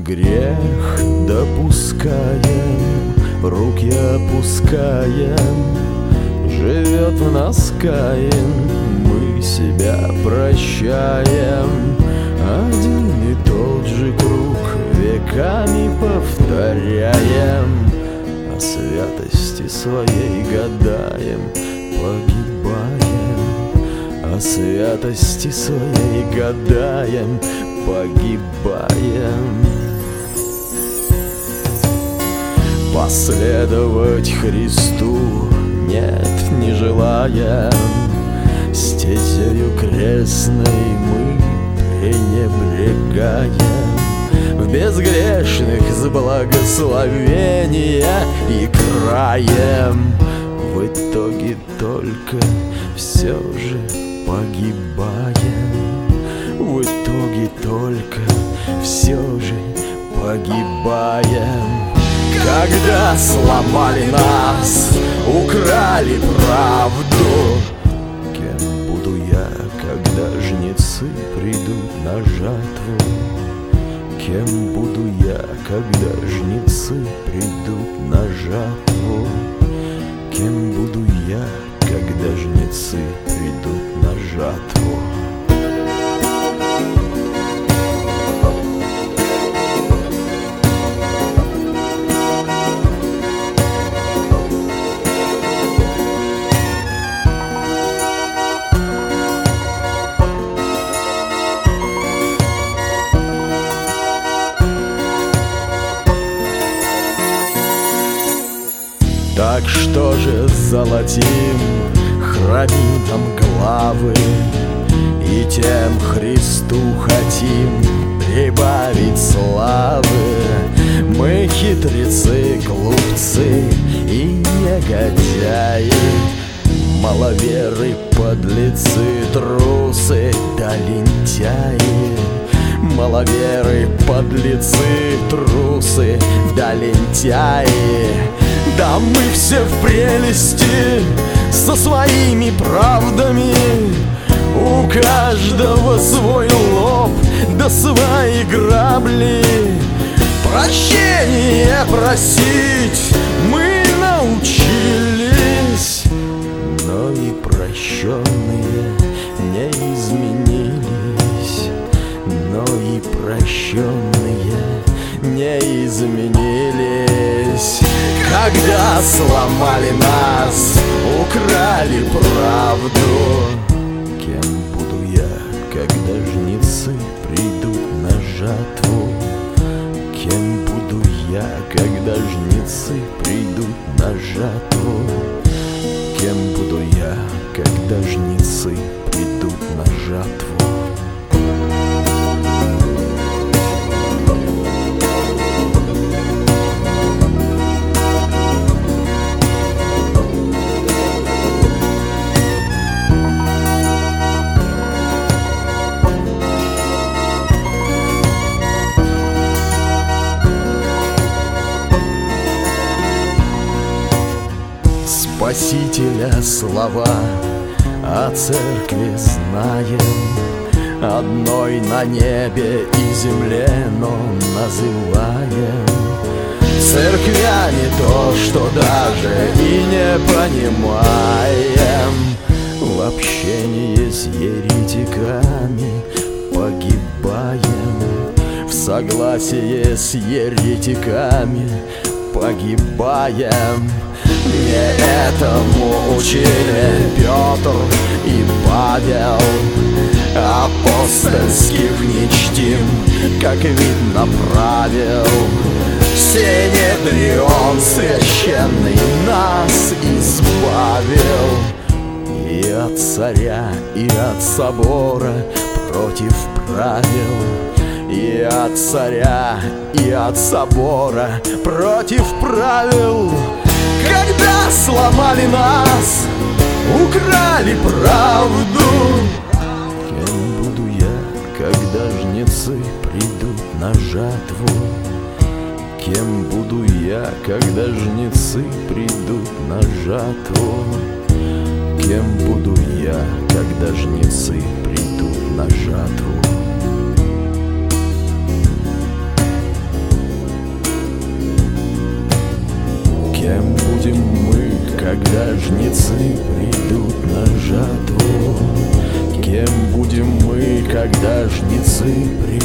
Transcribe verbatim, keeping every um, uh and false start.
грех допускаем, руки опускаем, живет в нас Каин, мы себя прощаем. Один и тот же круг веками повторяем, о святости своей гадаем, погибаем. О святости своей гадаем, погибаем. Последовать Христу нет, не желаем, стезею крестной мы пренебрегаем. В безгрешных с благословения играем, в итоге только все же погибаем. В итоге только все же погибаем. Когда сломали нас, украли правду, кем буду я, когда жнецы придут на жатву? Кем буду я, когда жнецы придут на жатву? Кем буду я, когда жнецы придут на жатву? Так что же золотим храминам главы, и тем Христу хотим прибавить славы? Мы хитрецы, глупцы и негодяи, маловеры, подлецы, трусы да лентяи. Маловеры, подлецы, трусы да лентяи. Да мы все в прелести со своими правдами, у каждого свой лоб да свои грабли. Прощение просить мы научились, но и прощенные не изменились, но и прощенные не изменились. Когда сломали нас, украли правду, кем буду я, когда жнецы придут на жатву? Кем буду я, когда жнецы придут на жатву? Кем буду я, когда жнецы придут на жатву? Спасителя слова о церкви знаем, одной на небе и земле, но называем церквями то, что даже и не понимаем. В общении с еретиками погибаем, в согласии с еретиками погибаем. Не этому учили Петр и Павел, апостольских не чтим, как видно, правил. Синедрион священный нас избавил, и от царя, и от собора против правил. И от царя, и от собора против правил. Когда сломали нас, украли правду, кем буду я, когда жнецы придут на жатву? Кем буду я, когда жнецы придут на жатву? Кем буду я, когда жнецы придут на жатву? жнецы придут на жатву? Кем будем мы, когда жнецы придут?